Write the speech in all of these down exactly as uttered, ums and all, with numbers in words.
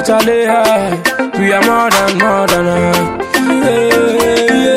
Charlie, we are more than, more than, yeah, yeah.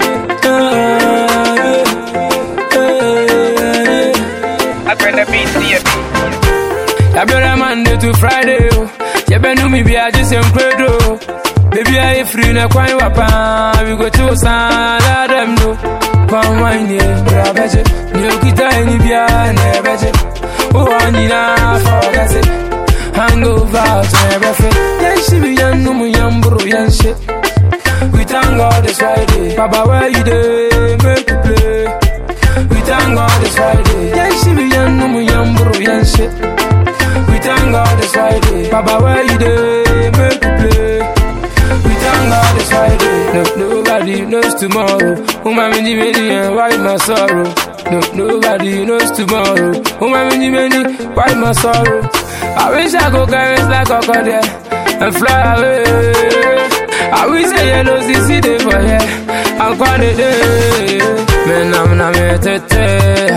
I better Monday to Friday, oh. You better know me be a just incredible. Baby, I free na kwai wapa. We go to San them no. Come wine yeah, brabeje. New kita any bia na beje. Oh, ani na forget it. Hangover to everything. Yan she be yan no mu yan bro yan shit. We thank God it's Friday. Baba where you dey? Make you play. We thank God it's Friday. Yan she be yan no mu yan bro yan shit. We thank God it's Friday. Baba where you dey? Make you play. We thank God it's Friday. No, nobody knows tomorrow. Who my many many and why my sorrow? No, nobody knows tomorrow. Who my many many why my sorrow? I wish I could carry like a crocodile and fly away. I wish I had no C C day for here. I'm quite a day. Man, I'm not me tete.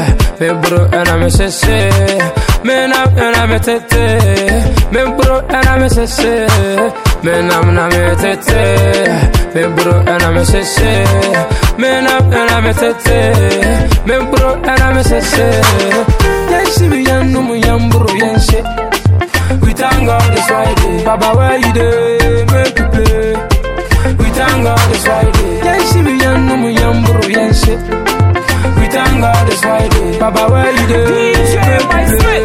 Me bro and I'm a sese. Man, I'm and I'm a tete. Me bro and I'm a sese. Man, I'm not me tete. Me bro and I'm a sese. Man, I'm and I'm a tete. Me bro and I'm a sese. Yan she be yan no mu yan bro yan shit. We thank God it's Friday. Baba where you dey? Make you play. We thank God it's Friday. Yan she be yan no mu yan bro yan shit. We thank God it's Friday. Baba where you dey? Make you play.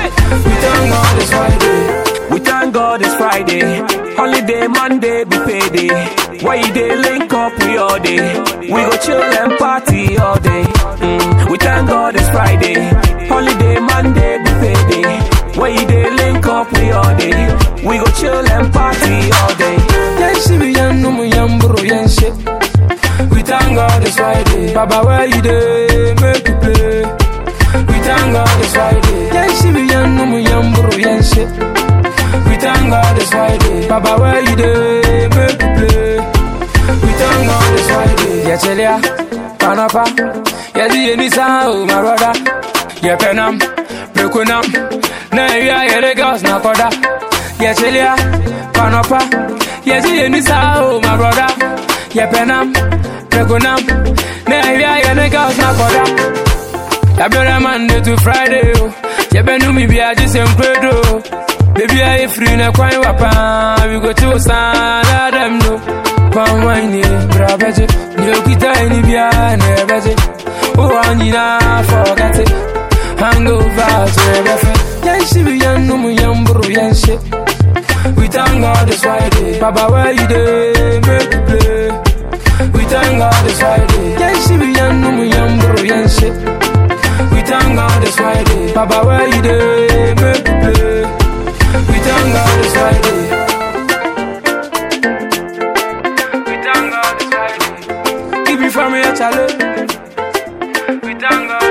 We thank God it's Friday. We thank God it's Friday. Holiday Monday be payday. Why you dey link up we all day? We go chill and party all day. Mm. We thank God it's Friday. Holiday Monday be payday. Why you dey link up we all day? We go chill and party all day. Yan she be yan no mu yan bro yan shit. We thank God it's Friday. Baba where you dey? Make you play. We thank God it's Friday. Yan she be yan no mu yan bro yan shit. We thank God it's Friday. Baba where you dey? Make you play. We thank God it's Friday. Yeah, chelia, panapa. Yeah, the any sound, my brother. Yeah, penam, prekunam. Now you are the girls, na koda. Yeah, chelia, panapa. Yeah, the any sound, my brother. Yeah, penam, prekunam. Now you are the girls, na koda. Yeah, better Monday to Friday. Yeah, better know me be a just incredible. Baby, I free na kwai wapa. We go to San them no. Come wine yeah, brabeje. New kita any bia na beje. Oh, ani na forget it. Hangover to everything. Yan she be yan no mu yan bro yan shit. We thank God it's Friday. Baba where you dey? Make you play. We thank God it's Friday. Yan she be yan no mu yan bro yan shit. We thank God it's Friday. Baba where you dey? Make you play. We thank God it's Friday. We thank God it's Friday. Keep it from me, Charlie. We thank God.